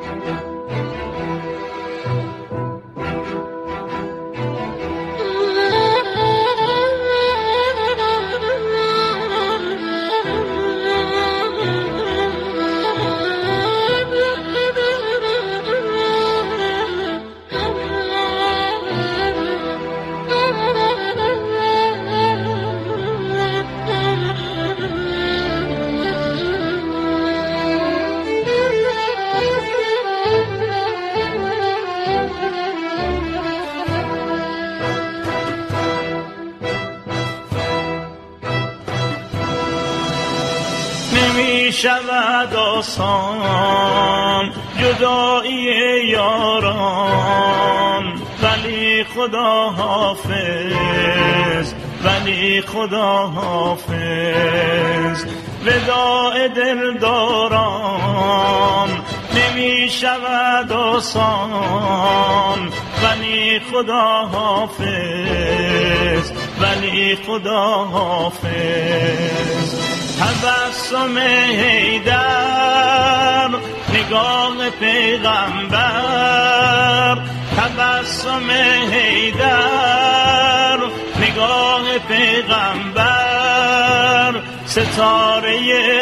نمی شود آسان جدایی یاران، ولی خدا حافظ، ولی خدا حافظ. وداع دلداران نمی شود آسان، ولی خدا حافظ، ولی خدا حافظ. تبسم حیدر نگاه پیغمبر، تبسم حیدر نگاه پیغمبر. ستاره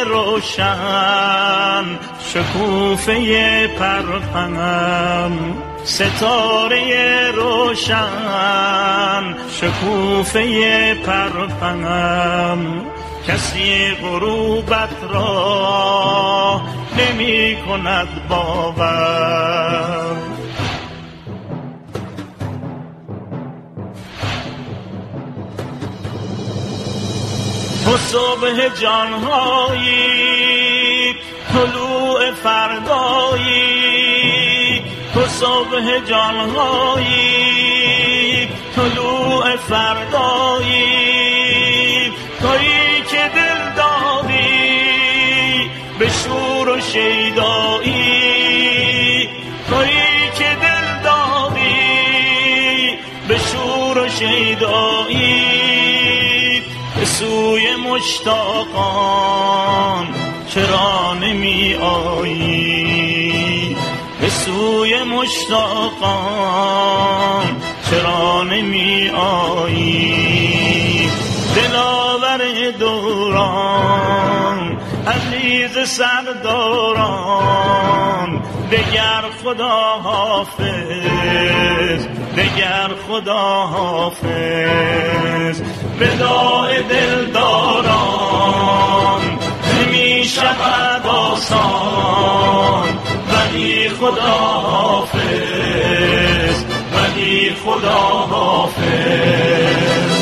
روشن شکوفه پرپنم، ستاره روشن شکوفه پرپنم. کسی غروبت را نمی کند باور. تو صبح جانهایی، طلوع فردایی، تو صبح جانهایی، طلوع فردایی. تویی که دل دادی به شور و شیدایی، تویی که دل دادی به شور و شیدایی. به سوی مشتاقان چرا نمی آیی؟ به سوی مشتاقان چرا نمی آیی؟ دلاور دوران عزیز سرداران، دگر خدا حافظ، دگر خدا حافظ. وداع دلداران نمی شود آسان، ولی خدا حافظ، ولی خدا حافظ.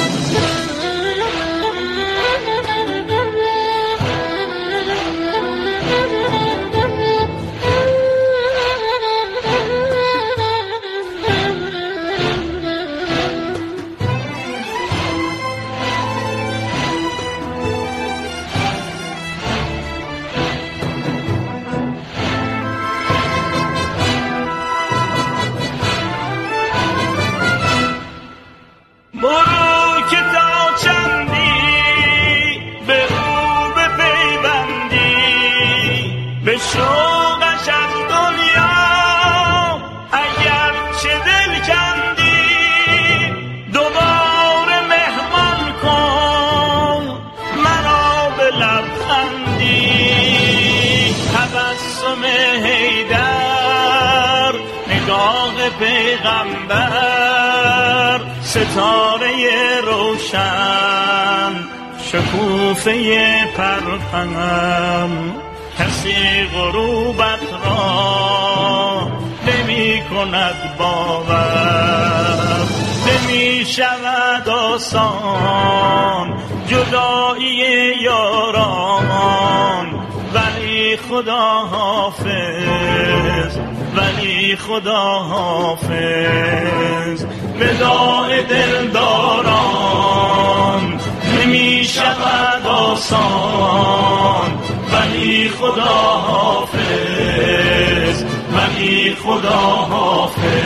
برو که تا چندی به او بپیوندی، به شوقش از دنیا اگر چه دل کندی. دوباره مهمان کن مرا به لبخندی. تبسم حیدر نگاه پیغمبر، ستاره روشن شکوفه پرپنم. کسی غروبت را نمی کند باور. نمی شود آسان جدایی یاران، ولی خدا حافظ، ولی خدا حافظ. وداع دلداران نمی شود آسان، ولی خدا حافظ، ولی خدا حافظ.